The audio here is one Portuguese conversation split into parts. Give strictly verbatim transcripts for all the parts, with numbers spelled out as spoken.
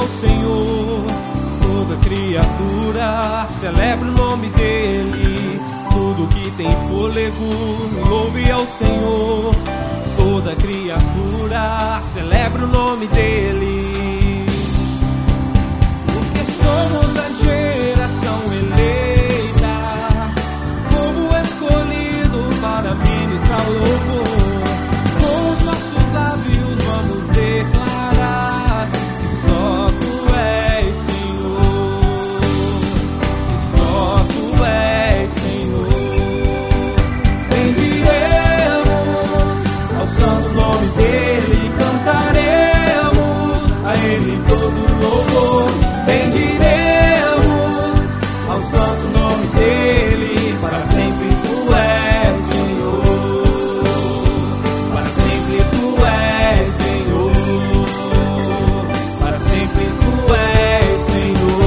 Senhor. Toda criatura celebra o nome dele. Tudo que tem fôlego louve ao Senhor. Toda criatura celebra o nome dele. Porque somos a geração eleita, povo escolhido para ministrar louvor. Com os nossos lábios vamos declarar que só Tu és Senhor, que só Tu és Senhor. Bendiremos ao santo nome dele, cantaremos a ele todo louvor. Bendiremos ao santo nome dele, para sempre Tu és Senhor, para sempre Tu és Senhor, para sempre Tu és Senhor.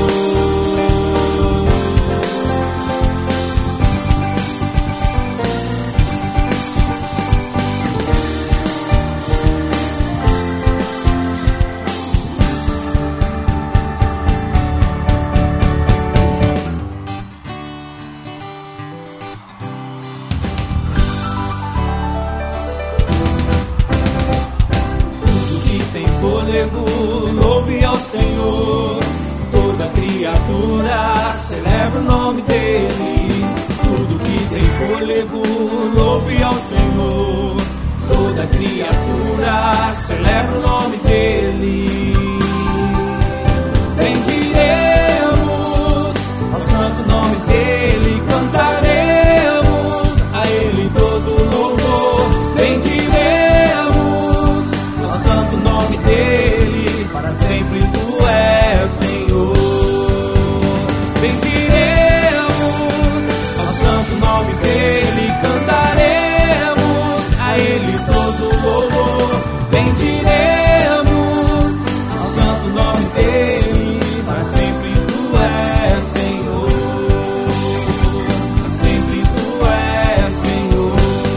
Fôlego, louve ao Senhor. Toda criatura celebra o nome dele. Tudo que tem fôlego, louve ao Senhor. Toda criatura celebra o nome dele. Bendiremos ao santo nome dele, cantaremos a ele todo louvor. Bendiremos santo nome dele, para sempre Tu és Senhor. Bendiremos ao santo nome dele, cantaremos a ele todo louvor. Bendiremos ao santo nome dele, para sempre Tu és Senhor, para sempre Tu és Senhor.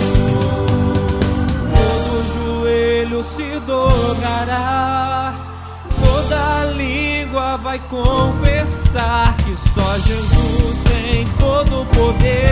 Todo joelho se dobrará, toda língua vai confessar que só Jesus tem todo o poder.